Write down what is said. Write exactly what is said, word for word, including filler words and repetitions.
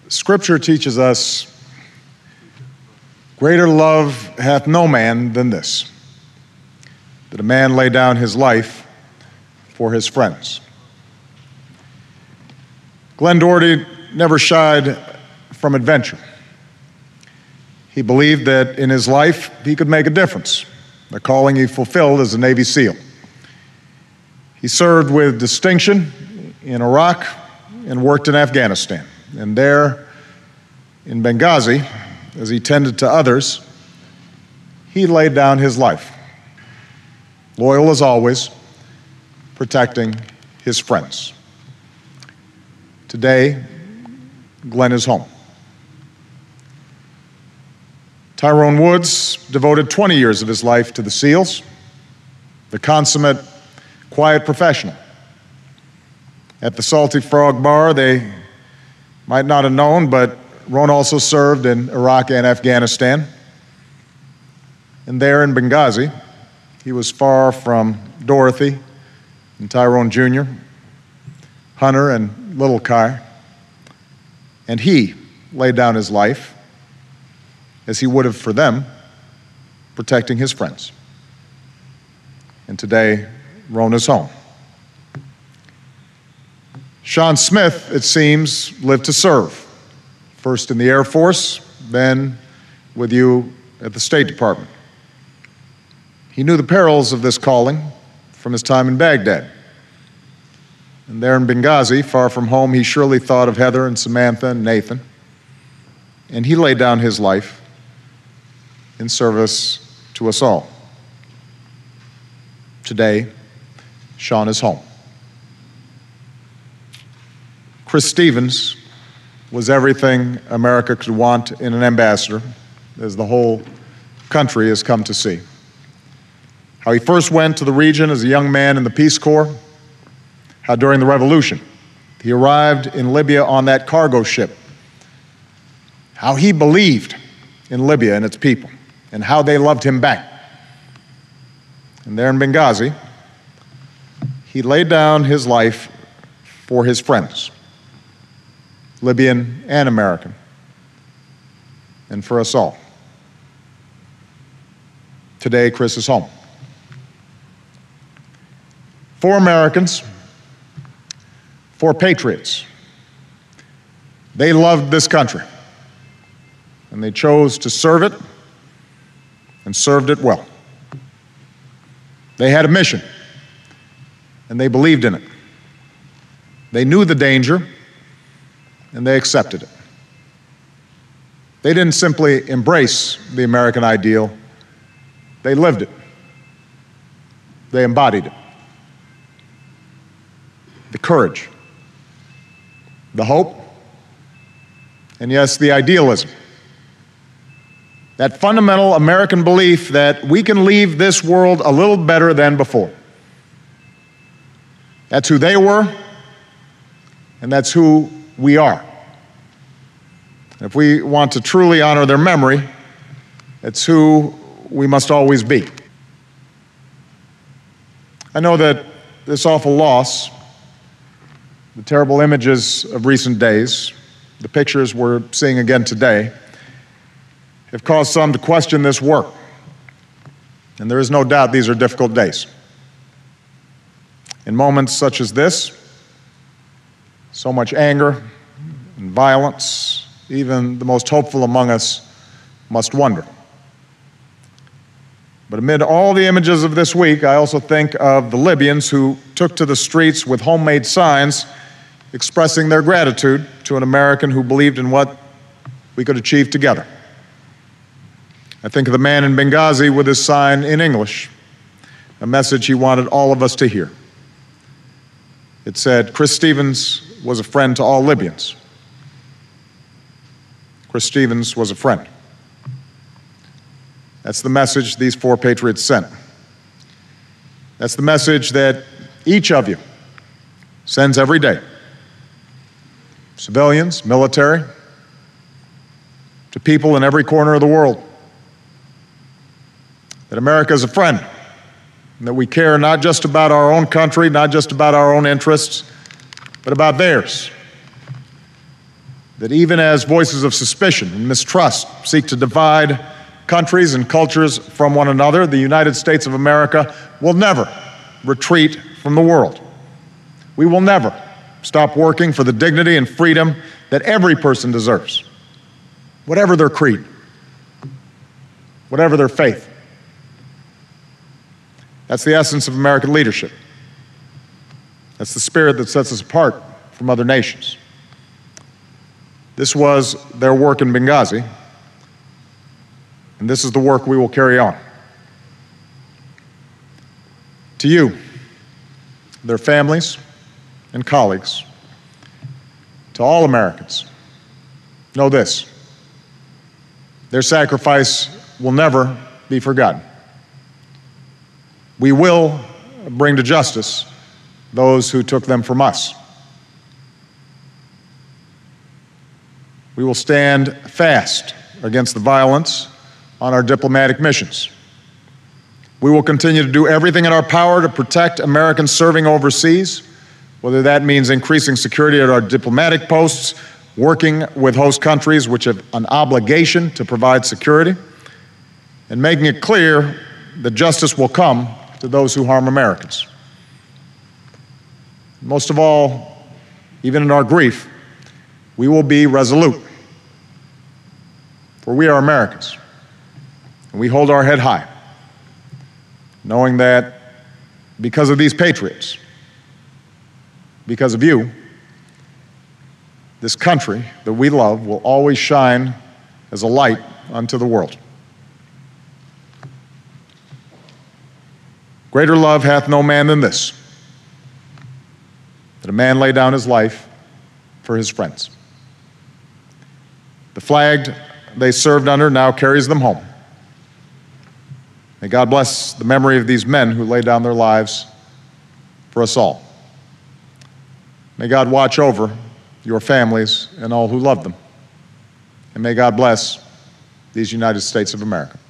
Scripture teaches us, greater love hath no man than this, that a man lay down his life for his friends. Glenn Doherty never shied from adventure. He believed that in his life he could make a difference, the calling he fulfilled as a Navy SEAL. He served with distinction in Iraq and worked in Afghanistan. And there in Benghazi, as he tended to others, he laid down his life, loyal as always, protecting his friends. Today, Glenn is home. Tyrone Woods devoted twenty years of his life to the SEALs, the consummate, quiet professional. At the Salty Frog Bar, they might not have known, but Ron also served in Iraq and Afghanistan. And there in Benghazi, he was far from Dorothy and Tyrone Junior, Hunter and little Kai. And he laid down his life, as he would have for them, protecting his friends. And today, Ron is home. Sean Smith, it seems, lived to serve, first in the Air Force, then with you at the State Department. He knew the perils of this calling from his time in Baghdad. And there in Benghazi, far from home, he surely thought of Heather and Samantha and Nathan. And he laid down his life in service to us all. Today, Sean is home. Chris Stevens was everything America could want in an ambassador, as the whole country has come to see. How he first went to the region as a young man in the Peace Corps, how during the revolution he arrived in Libya on that cargo ship, how he believed in Libya and its people, and how they loved him back. And there in Benghazi, he laid down his life for his friends, Libyan and American, and for us all. Today, Chris is home. Four Americans, four patriots. They loved this country, and they chose to serve it, and served it well. They had a mission, and they believed in it. They knew the danger, and they accepted it. They didn't simply embrace the American ideal, they lived it. They embodied it. The courage, the hope, and yes, the idealism. That fundamental American belief that we can leave this world a little better than before. That's who they were, and that's who we are. If we want to truly honor their memory, it's who we must always be. I know that this awful loss, the terrible images of recent days, the pictures we're seeing again today, have caused some to question this work. And there is no doubt these are difficult days. In moments such as this, so much anger and violence, even the most hopeful among us must wonder. But amid all the images of this week, I also think of the Libyans who took to the streets with homemade signs expressing their gratitude to an American who believed in what we could achieve together. I think of the man in Benghazi with his sign in English, a message he wanted all of us to hear. It said, Chris Stevens was a friend to all Libyans. Chris Stevens was a friend. That's the message these four patriots sent. That's the message that each of you sends every day. Civilians, military, to people in every corner of the world. That America is a friend, and that we care not just about our own country, not just about our own interests, but about theirs. that even as voices of suspicion and mistrust seek to divide countries and cultures from one another, the United States of America will never retreat from the world. We will never stop working for the dignity and freedom that every person deserves, whatever their creed, whatever their faith. That's the essence of American leadership. That's the spirit that sets us apart from other nations. This was their work in Benghazi, and this is the work we will carry on. To you, their families and colleagues, to all Americans, know this: their sacrifice will never be forgotten. We will bring to justice those who took them from us. We will stand fast against the violence on our diplomatic missions. We will continue to do everything in our power to protect Americans serving overseas, whether that means increasing security at our diplomatic posts, working with host countries which have an obligation to provide security, and making it clear that justice will come to those who harm Americans. Most of all, even in our grief, we will be resolute, for we are Americans, and we hold our head high, knowing that because of these patriots, because of you, this country that we love will always shine as a light unto the world. Greater love hath no man than this, that a man lay down his life for his friends. The flag they served under now carries them home. May God bless the memory of these men who laid down their lives for us all. May God watch over your families and all who love them. And may God bless these United States of America.